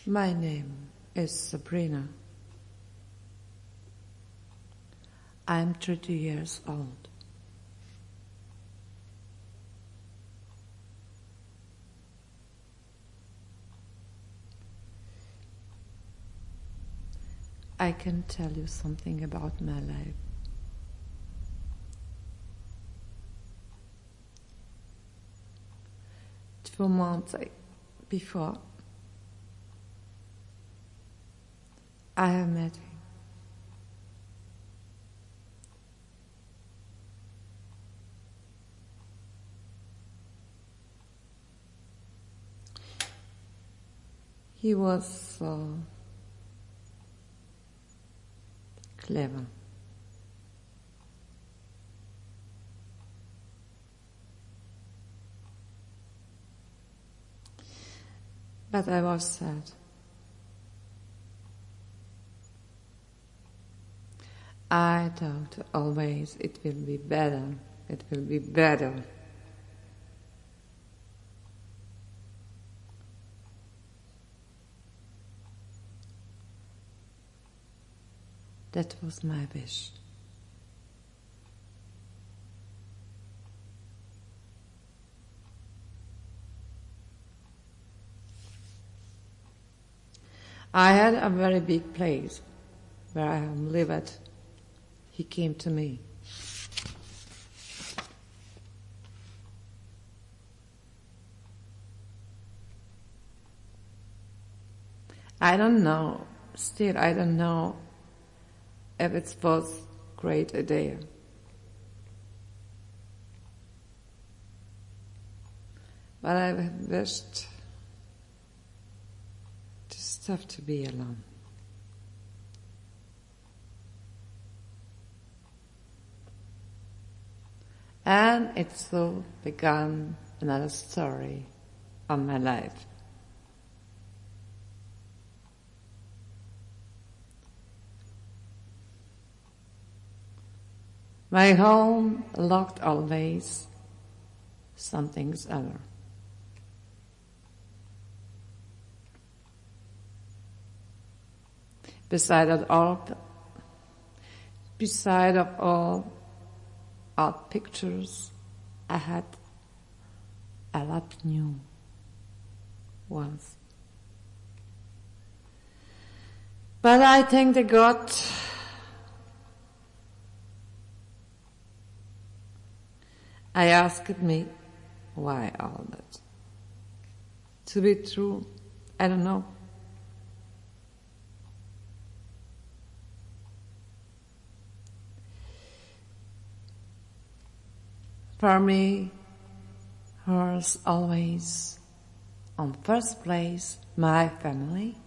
My name is Sabrina. I'm 30 years old. I can tell you something about my life. Two months before I have met him. He was clever. But I was sad. I thought always it will be better. It will be better. That was my wish. I had a very big place where I lived. He came to me. I don't know, still I don't know if it was a great idea. But I wished just have to be alone. And it so began another story of my life. My home locked always, something's other. Beside of all art pictures, I had a lot new ones. But I thank the God I asked me why all that. To be true, I don't know. For me, hers always on first place, my family.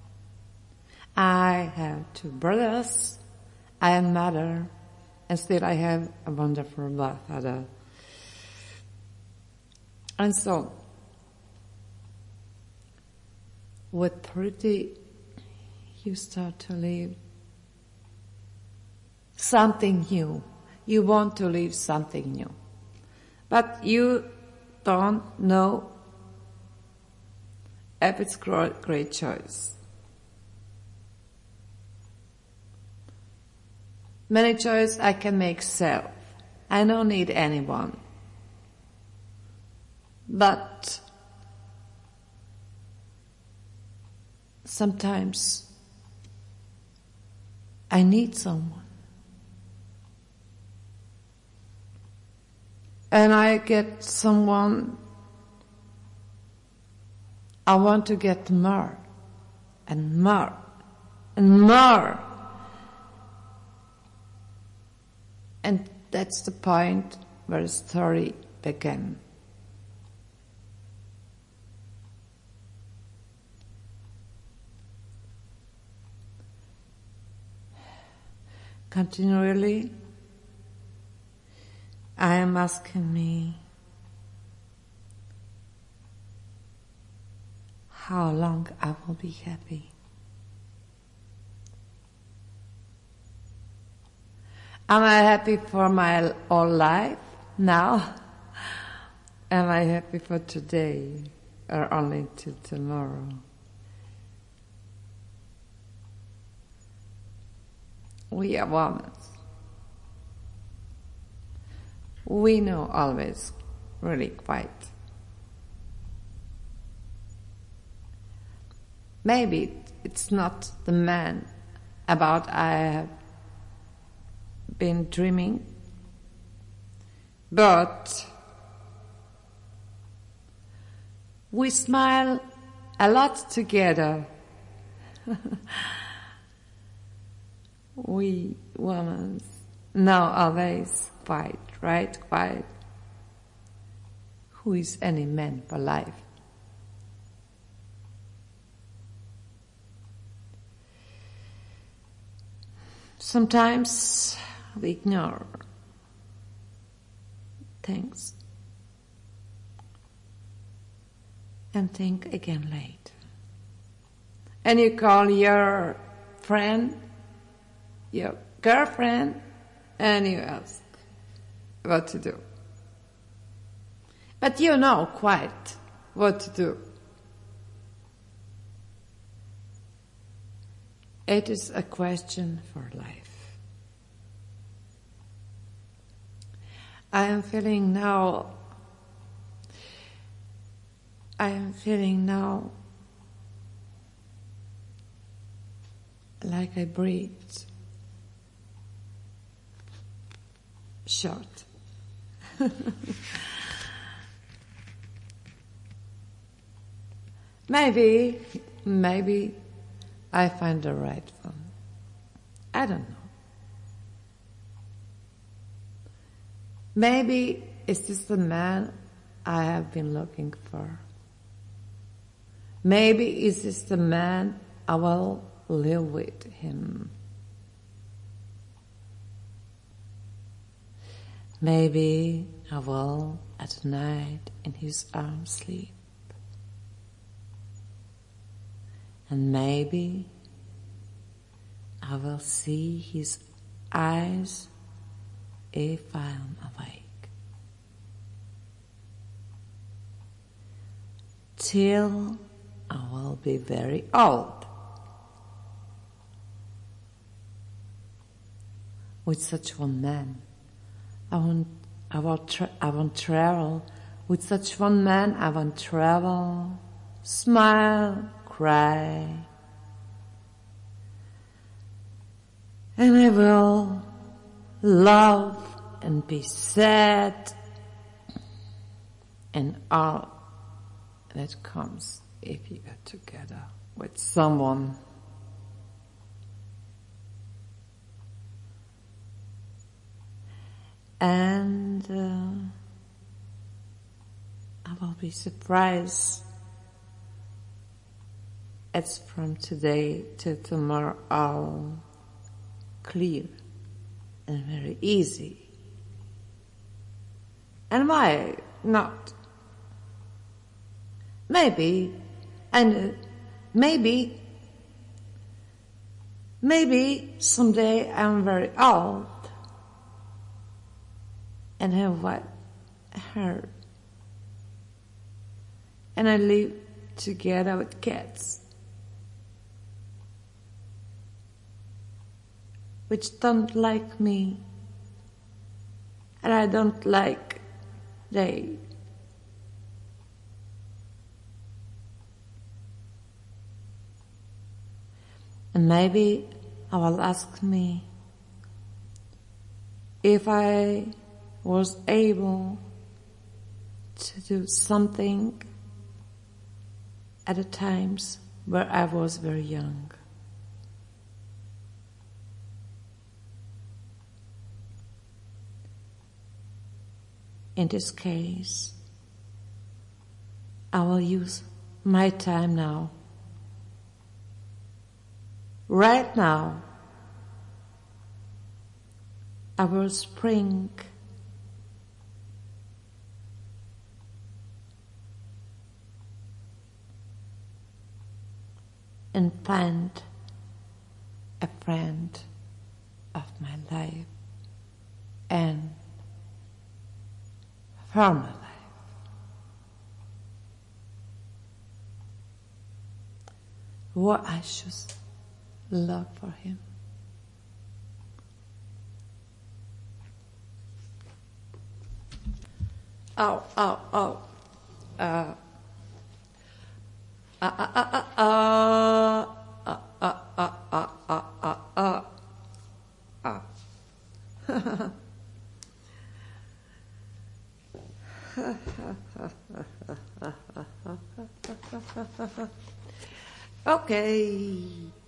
I have 2 brothers, I am mother, and still I have a wonderful father. And so, with 30, you start to live something new. You want to live something new. But you don't know if it's a great choice. Many choices I can make self. I don't need anyone. But sometimes I need someone. And I get someone, I want to get more and more and more. And that's the point where the story began. Continually, I am asking me, how long I will be happy. Am I happy for my whole life now? Am I happy for today or only till tomorrow? we are women. We know always really quite. Maybe it's not the man about I have been dreaming, but we smile a lot together. We women know always quite, right? Quite. Who is any man for life? Sometimes we ignore things and think again late. And you call your friend, your girlfriend, and you ask what to do. But you know quite what to do. It is a question for life. I am feeling now like I breathed short. Maybe I find the right one. I don't know. Maybe is this the man I have been looking for? Maybe is this the man I will live with him? Maybe I will at night in his arms sleep. And maybe I will see his eyes if I am awake. Till I will be very old. With such one man, I won't travel. With such one man, I won't travel, smile, cry, and I will love and be sad, and all that comes if you are together with someone. And I will be surprised. It's from today to tomorrow all clear and very easy. And why not? Maybe someday I'm very old and have white hair, and I live together with cats, which don't like me, and I don't like they. And maybe I will ask me if I was able to do something at the times where I was very young. In this case, I will use my time now. Right now, I will spring and find a friend of my life and for my life. What I should love for him. Oh, oh, oh. Okay.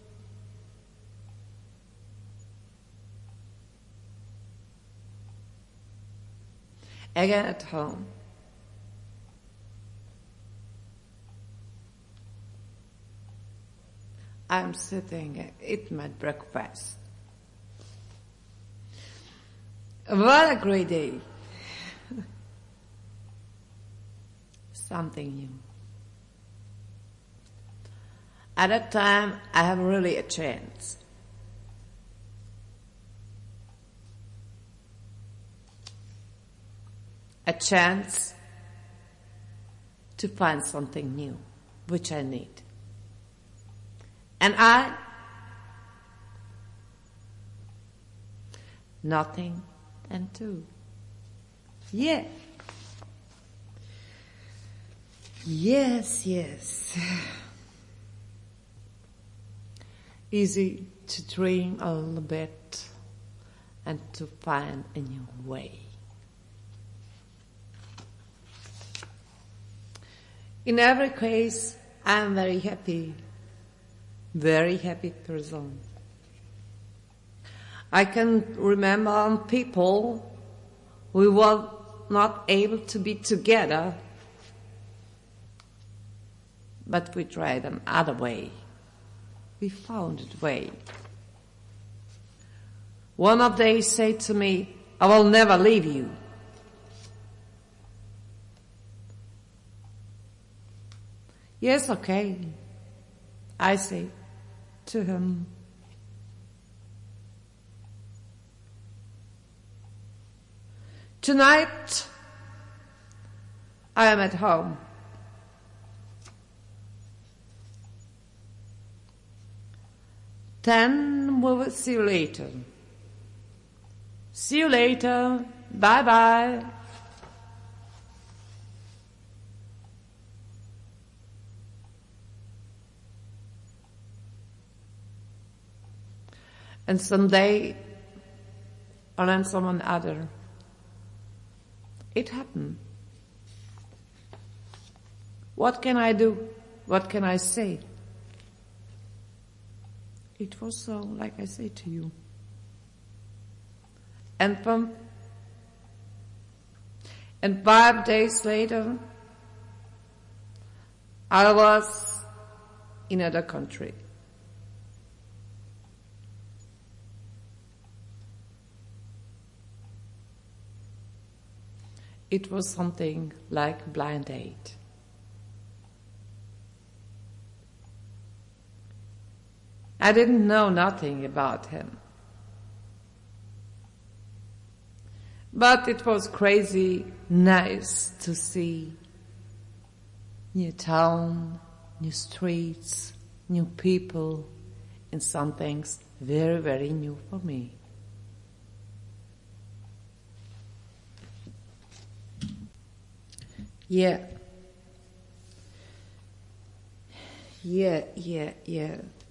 Again at home. I'm sitting, eat my breakfast. What a great day. Something new. At that time, I have really a chance. A chance to find something new, which I need. And nothing and two. Yeah. Yes, yes. Easy to dream a little bit and to find a new way. In every case, I am very happy person. I can remember people who were not able to be together, but we tried another way. We found a way. One of them said to me, I will never leave you. Yes, okay, I say to him. Tonight, I am at home. Then we will see you later. See you later. Bye-bye. And someday, or then someone other, it happened. What can I do? What can I say? It was so, like I say to you. And 5 days later, I was in another country. It was something like blind date. I didn't know nothing about him. But it was crazy nice to see new town, new streets, new people, and some things very, very new for me. Yeah.